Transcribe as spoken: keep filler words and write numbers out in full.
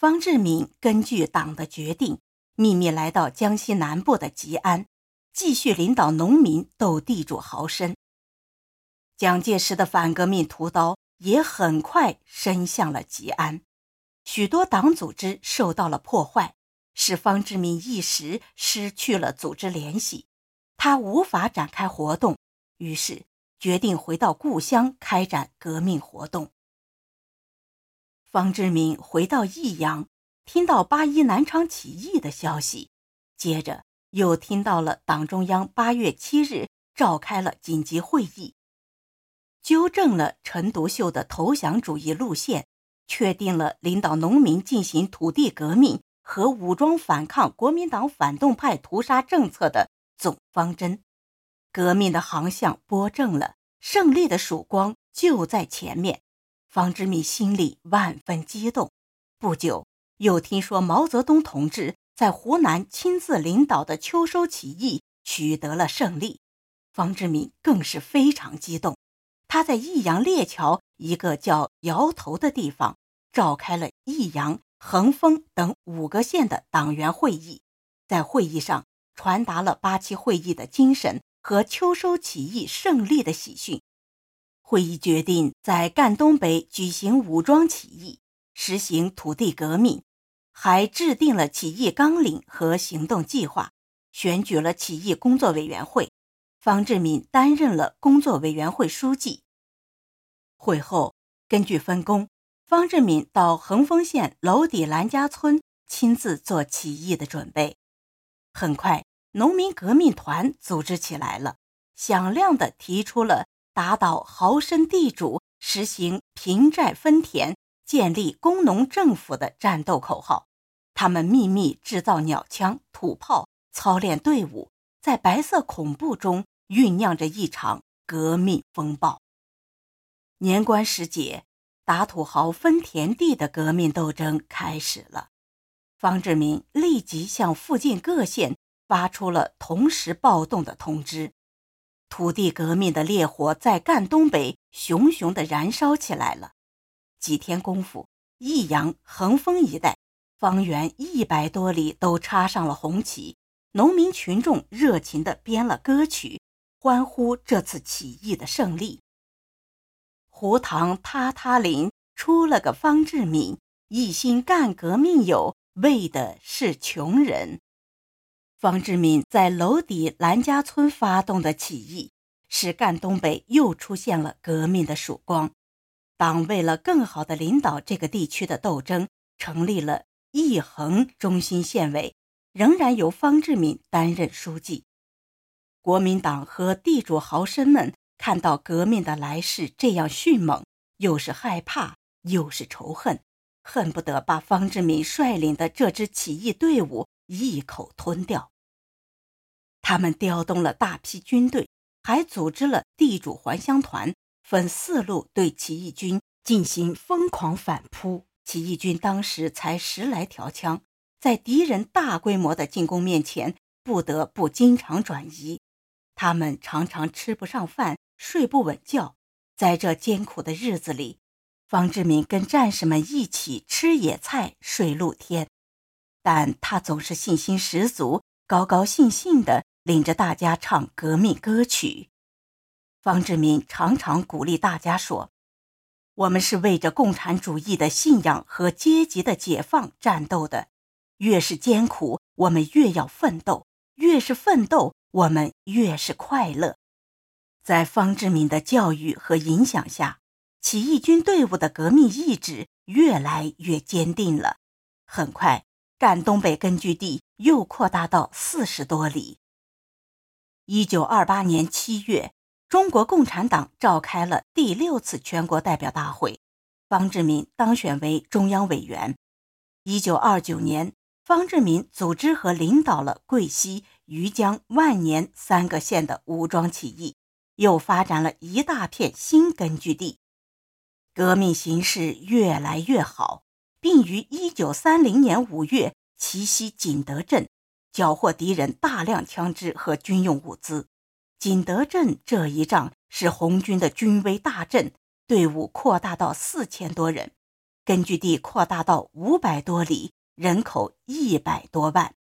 方志敏根据党的决定，秘密来到江西南部的吉安，继续领导农民斗地主豪绅。蒋介石的反革命屠刀也很快伸向了吉安，许多党组织受到了破坏，使方志敏一时失去了组织联系，他无法展开活动，于是决定回到故乡开展革命活动。方志敏回到益阳，听到八一南昌起义的消息，接着又听到了党中央八月七日召开了紧急会议，纠正了陈独秀的投降主义路线，确定了领导农民进行土地革命和武装反抗国民党反动派屠杀政策的总方针。革命的航向拨正了，胜利的曙光就在前面。方志敏心里万分激动，不久又听说毛泽东同志在湖南亲自领导的秋收起义取得了胜利，方志敏更是非常激动。他在益阳列桥一个叫窑头的地方召开了益阳、横丰等五个县的党员会议，在会议上传达了八七会议的精神和秋收起义胜利的喜讯。会议决定在赣东北举行武装起义，实行土地革命，还制定了起义纲领和行动计划，选举了起义工作委员会，方志敏担任了工作委员会书记。会后，根据分工，方志敏到横丰县娄底兰家村亲自做起义的准备。很快，农民革命团组织起来了，响亮地提出了打倒豪绅地主、实行平寨分田、建立工农政府的战斗口号。他们秘密制造鸟枪、土炮，操练队伍，在白色恐怖中酝酿着一场革命风暴。年关时节，打土豪分田地的革命斗争开始了。方志敏立即向附近各县发出了同时暴动的通知。土地革命的烈火在赣东北熊熊地燃烧起来了。几天功夫，益阳、横丰一带方圆一百多里都插上了红旗，农民群众热情地编了歌曲，欢呼这次起义的胜利。胡塘塌塌林出了个方志敏，一心干革命友，为的是穷人。方志敏在娄底兰家村发动的起义，使赣东北又出现了革命的曙光。党为了更好地领导这个地区的斗争，成立了益衡中心县委，仍然由方志敏担任书记。国民党和地主豪绅们看到革命的来势这样迅猛，又是害怕又是仇恨，恨不得把方志敏率领的这支起义队伍一口吞掉。他们调动了大批军队，还组织了地主还乡团，分四路对起义军进行疯狂反扑。起义军当时才十来条枪，在敌人大规模的进攻面前，不得不经常转移。他们常常吃不上饭，睡不稳觉。在这艰苦的日子里，方志敏跟战士们一起吃野菜，睡露天，但他总是信心十足，高高兴兴地领着大家唱革命歌曲。方志敏常常鼓励大家说，我们是为着共产主义的信仰和阶级的解放战斗的，越是艰苦，我们越要奋斗，越是奋斗，我们越是快乐。在方志敏的教育和影响下，起义军队伍的革命意志越来越坚定了。很快，赣东北根据地又扩大到四十多里。一九二八年七月，中国共产党召开了第六次全国代表大会，方志敏当选为中央委员。一九二九年，方志敏组织和领导了贵西、余江、万年三个县的武装起义，又发展了一大片新根据地。革命形势越来越好，并于一九三零年五月奇袭景德镇，缴获敌人大量枪支和军用物资。景德镇这一仗使红军的军威大振，队伍扩大到四千多人。 根据地扩大到五百多里，人口一百多万。